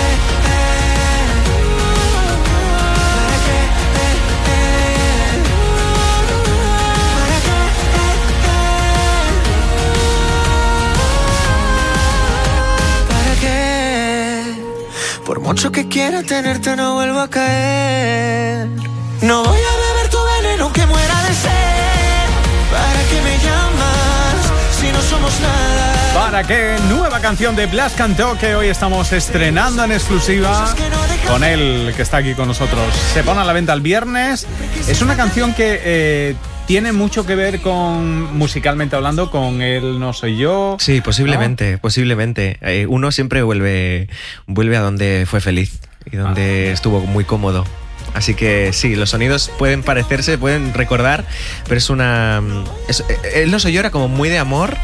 Por mucho que quiera tenerte no vuelvo a caer. No voy a beber tu veneno que muera de sed. ¿Para qué me llamas si no somos nada? ¿Para qué? Nueva canción de Blas Cantó que hoy estamos estrenando en exclusiva con él, que está aquí con nosotros. Se pone a la venta el viernes. Es una canción que tiene mucho que ver con, musicalmente hablando, con El No Soy Yo. Sí, posiblemente, ¿no? Posiblemente. Uno siempre vuelve a donde fue feliz y donde estuvo muy cómodo. Así que sí, los sonidos pueden parecerse, pueden recordar, pero El No Soy Yo era como muy de amor.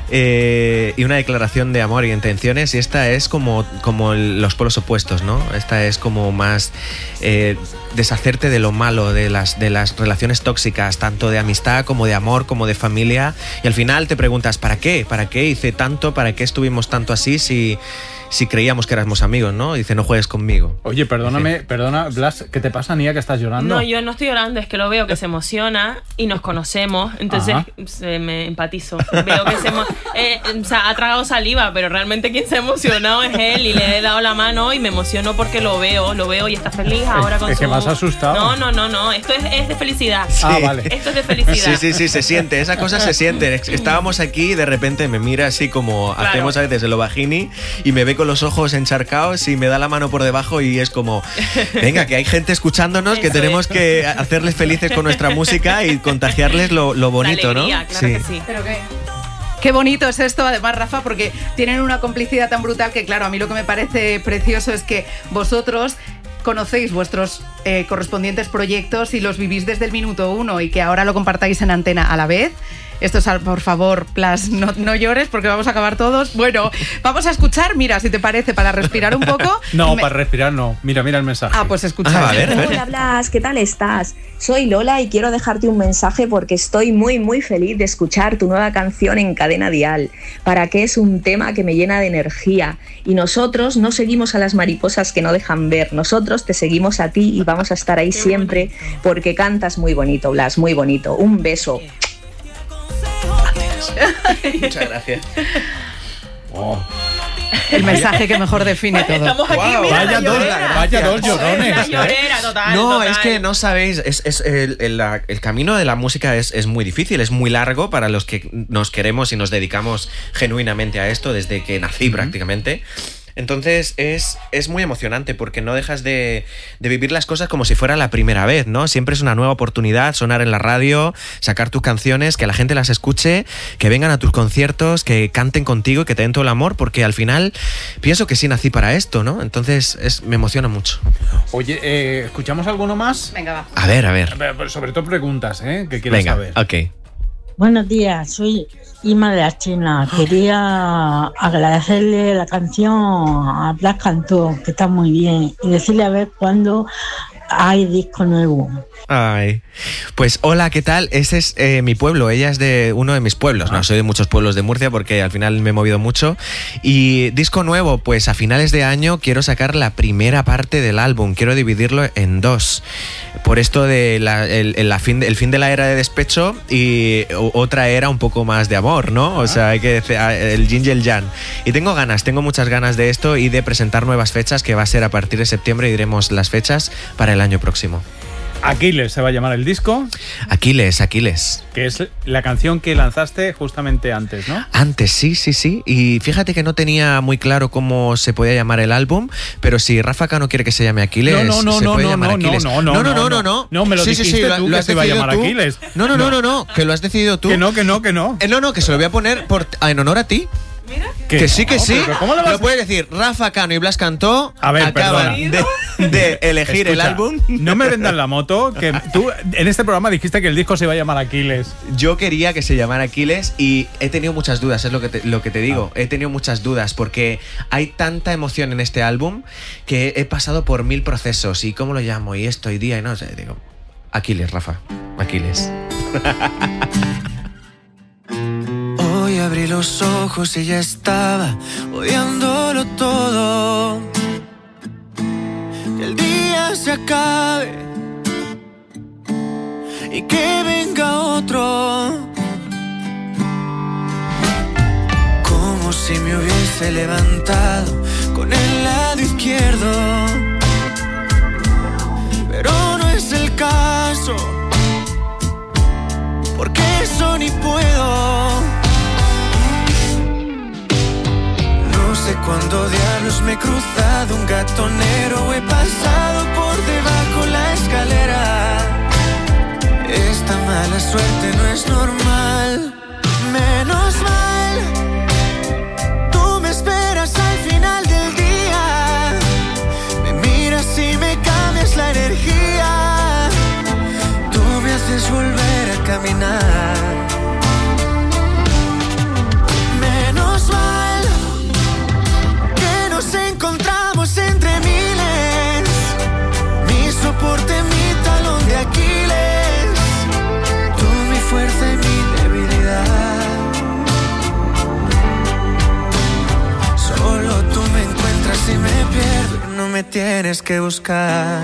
Y una declaración de amor y intenciones, y esta es como los polos opuestos, ¿no? Esta es como más deshacerte de lo malo, de las relaciones tóxicas, tanto de amistad como de amor, como de familia, y al final te preguntas ¿para qué? ¿Para qué hice tanto? ¿Para qué estuvimos tanto así si creíamos que éramos amigos, ¿no? Dice, no juegues conmigo. Oye, perdona, Blas, ¿qué te pasa, Nia, que estás llorando? No, yo no estoy llorando, es que lo veo que se emociona y nos conocemos, entonces me empatizo. Veo que ha tragado saliva, pero realmente quien se ha emocionado es él, y le he dado la mano y me emociono porque lo veo y está feliz ahora con su... Es que me has asustado. No, esto es de felicidad. Sí. Vale. Esto es de felicidad. Sí, se siente, esa cosa se siente. Estábamos aquí y de repente me mira así como hacemos a veces el ovajini y me ve con los ojos encharcados y me da la mano por debajo y es como, venga, que hay gente escuchándonos, que tenemos que hacerles felices con nuestra música y contagiarles lo bonito, alegría, ¿no? Claro que sí. Pero qué bonito es esto, además, Rafa, porque tienen una complicidad tan brutal que, claro, a mí lo que me parece precioso es que vosotros conocéis vuestros correspondientes proyectos y los vivís desde el minuto uno y que ahora lo compartáis en antena a la vez. Esto es, por favor, Blas, no llores porque vamos a acabar todos. Bueno, vamos a escuchar, mira, si te parece, para respirar un poco. No, para respirar no. Mira el mensaje. Pues escucha. A ver. Hola, Blas, ¿qué tal estás? Soy Lola y quiero dejarte un mensaje porque estoy muy, muy feliz de escuchar tu nueva canción en Cadena Dial. ¿Para qué? Es un tema que me llena de energía. Y nosotros no seguimos a las mariposas que no dejan ver. Nosotros te seguimos a ti y vamos a estar ahí siempre porque cantas muy bonito, Blas, muy bonito. Un beso. Muchas gracias. El mensaje que mejor define todo. Estamos aquí, mira, vaya dos llorones. La llorera, total. No, es que no sabéis, el camino de la música es muy difícil, es muy largo para los que nos queremos y nos dedicamos genuinamente a esto desde que nací prácticamente. Entonces es muy emocionante porque no dejas de vivir las cosas como si fuera la primera vez, ¿no? Siempre es una nueva oportunidad sonar en la radio, sacar tus canciones, que la gente las escuche, que vengan a tus conciertos, que canten contigo y que te den todo el amor, porque al final pienso que sí nací para esto, ¿no? Entonces me emociona mucho. Oye, ¿escuchamos alguno más? Venga, va. A ver. Sobre todo preguntas, que quieras saber. Ok. Buenos días, soy Ima de la China. Quería agradecerle la canción a Blas Cantó, que está muy bien, y decirle a ver cuándo hay disco nuevo. Ay, pues hola, ¿qué tal? Ese es mi pueblo, ella es de uno de mis pueblos, no soy de muchos pueblos de Murcia porque al final me he movido mucho. Y disco nuevo, pues a finales de año quiero sacar la primera parte del álbum, quiero dividirlo en 2, por esto de el fin de la era de despecho y otra era un poco más de amor, ¿no? O sea, hay que decir, el yin y el yang. Y tengo muchas ganas de esto y de presentar nuevas fechas, que va a ser a partir de septiembre, y diremos las fechas para el año próximo. Aquiles se va a llamar el disco. Aquiles. Que es la canción que lanzaste justamente antes, ¿no? Antes, sí. Y fíjate que no tenía muy claro cómo se podía llamar el álbum, pero si Rafa Cano quiere que se llame Aquiles, se puede llamar Aquiles. No, me lo dijiste tú que se iba a llamar Aquiles. No, que lo has decidido tú. Que no. No, que se lo voy a poner en honor a ti. Que sí. ¿Cómo lo puedes decir? Rafa Cano y Blas Cantó acaban de elegir el álbum. No me vendas la moto, que tú en este programa dijiste que el disco se iba a llamar Aquiles. Yo quería que se llamara Aquiles y he tenido muchas dudas, es lo que te digo. He tenido muchas dudas porque hay tanta emoción en este álbum que he pasado por 1000 procesos. ¿Y cómo lo llamo? Y esto, y día, y no sé. Digo, Aquiles, Rafa. Aquiles. Hoy abrí los ojos y ya estaba odiándolo todo. Que el día se acabe y que venga otro. Como si me hubiese levantado con el lado izquierdo. Pero no es el caso, porque eso ni puedo. No sé cuándo diablos me he cruzado un gatonero o he pasado por debajo la escalera. Esta mala suerte no es normal. Menos mal, tú me esperas al final del día. Me miras y me cambias la energía. Tú me haces volver a caminar. Menos mal que nos encontramos entre miles. Mi soporte, mi talón de Aquiles. Tú mi fuerza y mi debilidad. Solo tú me encuentras y me pierdo. No me tienes que buscar.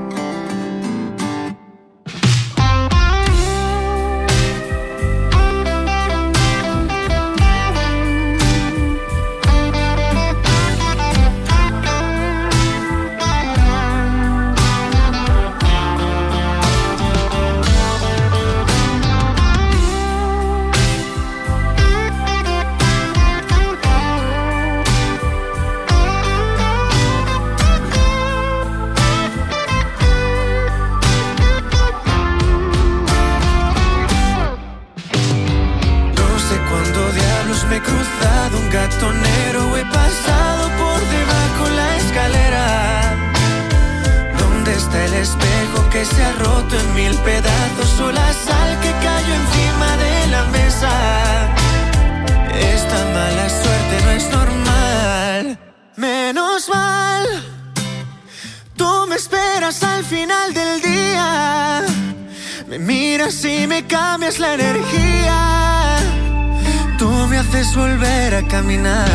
Me he cruzado un gatonero, he pasado por debajo la escalera. ¿Dónde está el espejo que se ha roto en 1000 pedazos? O la sal que cayó encima de la mesa. Esta mala suerte no es normal. Menos mal, tú me esperas al final del día. Me miras y me cambias la energía. Tú me haces volver a caminar.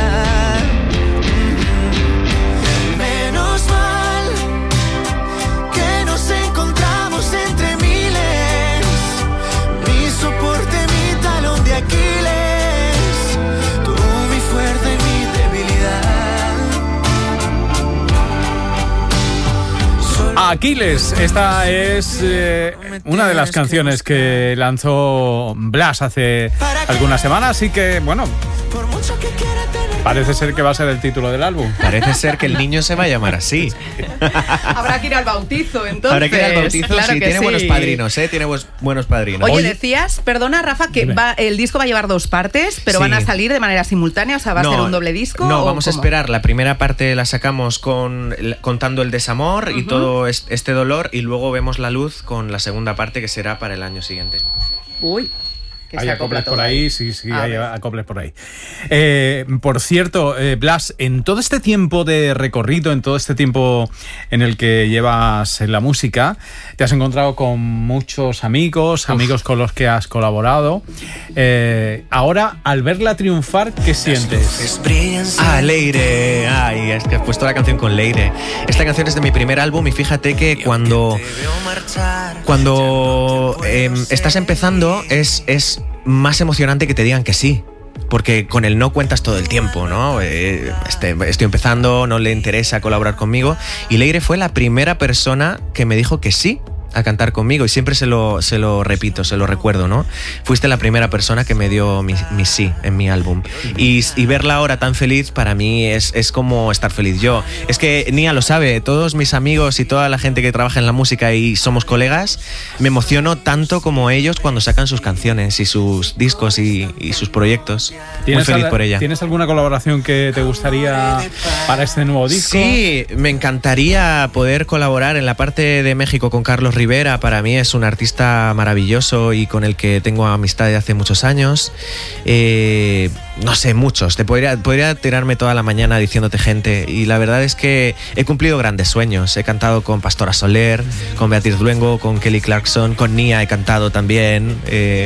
Menos mal que nos encontramos entre miles. Mi soporte, mi talón de Aquiles. Tú mi fuerza y mi debilidad. Aquiles, esta es una de las canciones que lanzó Blas hace algunas semanas, así que bueno, parece ser que va a ser el título del álbum. Parece ser que el niño se va a llamar así. Habrá que ir al bautizo, entonces. Habrá que ir al bautizo, claro sí, que tiene buenos padrinos, tiene buenos padrinos. Oye, decías, perdona Rafa, que el disco va a llevar 2 partes, pero van a salir de manera simultánea, o sea, ¿va a ser un doble disco? No, vamos a esperar. La primera parte la sacamos contando el desamor y todo este dolor, y luego vemos la luz con la segunda parte, que será para el año siguiente. Uy. Que hay se acopla acoples todo por ahí, sí, A hay ver. acoples por ahí. Por cierto, Blas, en todo este tiempo de recorrido, en todo este tiempo en el que llevas en la música, te has encontrado con muchos amigos con los que has colaborado. Ahora, al verla triunfar, ¿qué sientes? Ah, Leire. Ay, es que has puesto la canción con Leire. Esta canción es de mi primer álbum y fíjate que cuando estás empezando es más emocionante que te digan que sí. Porque con el no cuentas todo el tiempo, ¿no? Estoy empezando, no le interesa colaborar conmigo. Y Leire fue la primera persona que me dijo que sí a cantar conmigo y siempre se lo repito, se lo recuerdo, ¿no? Fuiste la primera persona que me dio mi sí en mi álbum y verla ahora tan feliz para mí es como estar feliz yo. Es que Nia lo sabe, todos mis amigos y toda la gente que trabaja en la música y somos colegas, me emociono tanto como ellos cuando sacan sus canciones y sus discos y sus proyectos. Muy feliz por ella. ¿Tienes alguna colaboración que te gustaría para este nuevo disco? Sí, me encantaría poder colaborar en la parte de México con Carlos Rivera. Para mí es un artista maravilloso y con el que tengo amistad de hace muchos años. No sé, muchos. Te podría tirarme toda la mañana diciéndote gente. Y la verdad es que he cumplido grandes sueños. He cantado con Pastora Soler, con Beatriz Luengo, con Kelly Clarkson, con Nia he cantado también.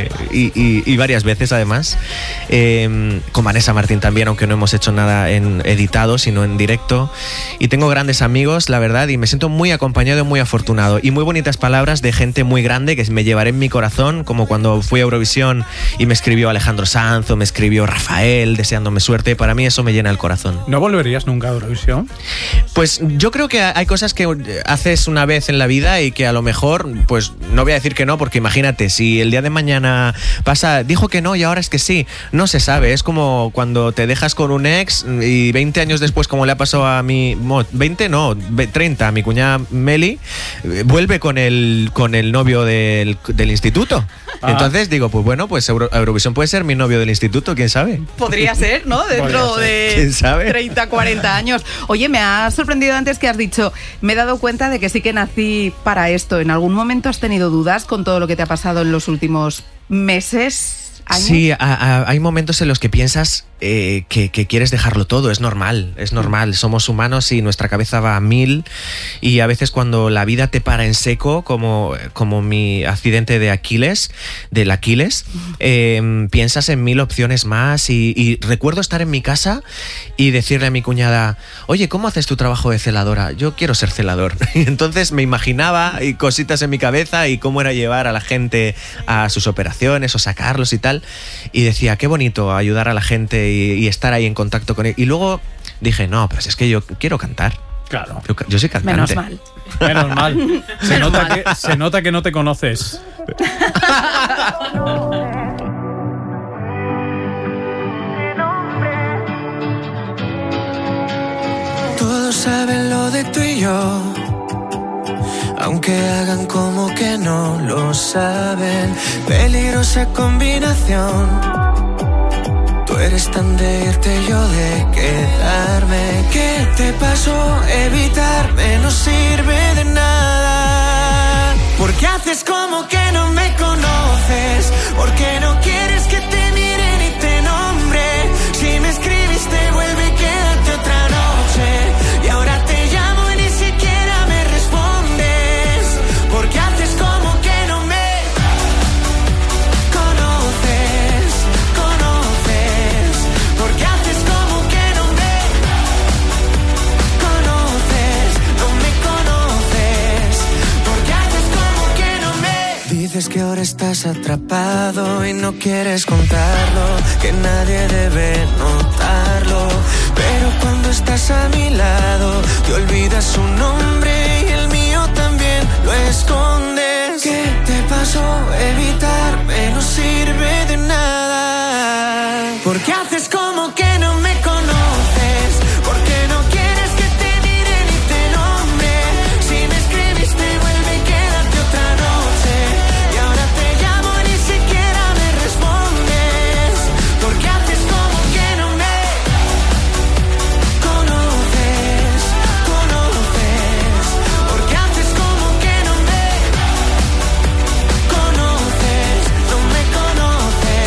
Y varias veces además. Con Vanessa Martín también, aunque no hemos hecho nada en editado, sino en directo. Y tengo grandes amigos, la verdad, y me siento muy acompañado y muy afortunado. Y muy bonitas palabras de gente muy grande que me llevaré en mi corazón, como cuando fui a Eurovisión y me escribió Alejandro Sanz o me escribió Rafael deseándome suerte. Para mí eso me llena el corazón. ¿No volverías nunca a Eurovisión? Pues yo creo que hay cosas que haces una vez en la vida y que a lo mejor, pues no voy a decir que no, porque imagínate, si el día de mañana dijo que no y ahora es que sí, no se sabe. Es como cuando te dejas con un ex y 20 años después, como le ha pasado a mi... 20 no, 30, a mi cuñada Meli, vuelve con el novio del instituto. Entonces digo, pues bueno, pues Eurovisión puede ser mi novio del instituto, quién sabe. Podría ser, ¿no? Dentro de ¿Quién sabe? 30, 40 años. Oye, me ha sorprendido antes que has dicho, me he dado cuenta de que sí que nací para esto. ¿En algún momento has tenido dudas con todo lo que te ha pasado en los últimos meses, años? Sí, hay momentos en los que piensas que quieres dejarlo todo. Es normal, somos humanos y nuestra cabeza va a 1000 y a veces cuando la vida te para en seco, como mi accidente del Aquiles, piensas en 1000 opciones más y recuerdo estar en mi casa y decirle a mi cuñada, oye, ¿cómo haces tu trabajo de celadora? Yo quiero ser celador. Y entonces me imaginaba cositas en mi cabeza y cómo era llevar a la gente a sus operaciones o sacarlos y tal, y decía, qué bonito ayudar a la gente y estar ahí en contacto con él. Y luego dije, no, pues es que yo quiero cantar. Claro. Yo soy cantante. Menos mal. Se nota que no te conoces. Todos saben lo de tú y yo, aunque hagan como que no lo saben. Peligrosa combinación. Tú eres tan de irte, yo de quedarme. ¿Qué te pasó? Evitarme no sirve de nada. ¿Por qué haces como que no me conoces? ¿Por qué no quieres que te mire ni te nombre? Si me escribiste, vuelve y quédate otra noche. Y ahora te llamo y ni siquiera me respondes. ¿Por qué haces como que no me conoces? ¿Por qué haces como que no me conoces? No me conoces. ¿Por qué haces como que no me... Dices que ahora estás atrapado y no quieres contarlo, que nadie debe notarlo. Pero cuando estás a mi lado, te olvidas su nombre y el mío también lo escondes. ¿Qué te pasó? Evitarme no sirve de nada. ¿Por qué haces como que no me conoces? ¿Por qué no quieres que te mire ni te nombre? Si me escribiste, vuelve y quédate otra noche. Y ahora te llamo y ni siquiera me respondes. ¿Por qué haces como que no me conoces? ¿Por qué haces como que no me conoces? No me conoces.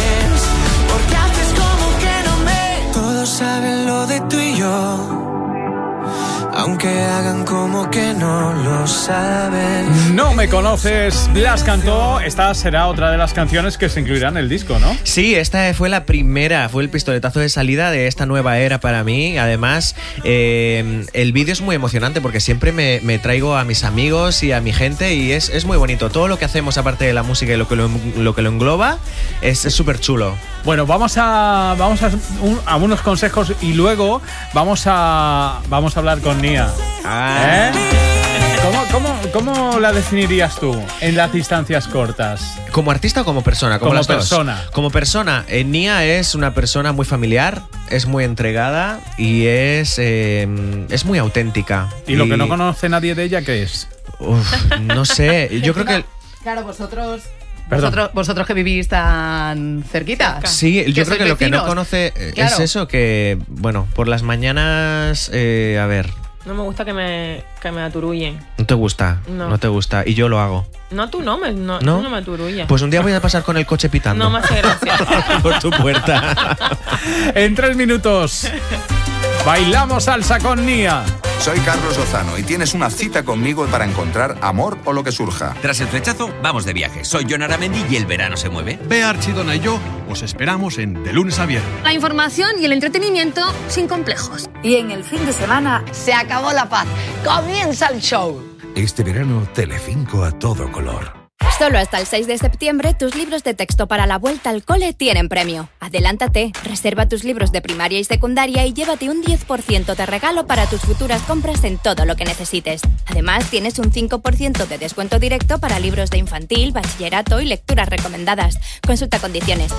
como que no lo saben. No me conoces, Blas cantó. Esta será otra de las canciones que se incluirán en el disco, ¿no? Sí, esta fue la primera, fue el pistoletazo de salida de esta nueva era para mí. Además, el vídeo es muy emocionante porque siempre me traigo a mis amigos y a mi gente y es muy bonito. Todo lo que hacemos aparte de la música y lo que lo engloba es súper chulo. Bueno, vamos a unos consejos y luego vamos a hablar con Nia. ¿Cómo la definirías tú en las distancias cortas? ¿Como artista o como persona? Como las dos. persona. Como persona, Nia es una persona muy familiar, es muy entregada y es muy auténtica. ¿Y lo que no conoce nadie de ella qué es? No sé, yo creo que... Claro, vosotros que vivís tan cerquita. Sí, yo creo que lo que no conoce Claro. es eso, que, bueno, por las mañanas, a ver, No me gusta que me aturullen. no te gusta, No. no te gusta, y yo lo hago. No, tú no me aturullas. Pues un día voy a pasar con el coche pitando. No me hace gracia. Por tu puerta. En 3 minutos bailamos salsa con Nia. Soy Carlos Lozano y tienes una cita conmigo para encontrar amor o lo que surja. Tras el flechazo, vamos de viaje. Soy Jon Aramendi y el verano se mueve. Bea Archidona y yo os esperamos en De Lunes a Viernes. La información y el entretenimiento sin complejos. Y en el fin de semana se acabó la paz. Comienza el show. Este verano, Telecinco a todo color. Solo hasta el 6 de septiembre, tus libros de texto para la vuelta al cole tienen premio. Adelántate, reserva tus libros de primaria y secundaria y llévate un 10% de regalo para tus futuras compras en todo lo que necesites. Además, tienes un 5% de descuento directo para libros de infantil, bachillerato y lecturas recomendadas. Consulta condiciones.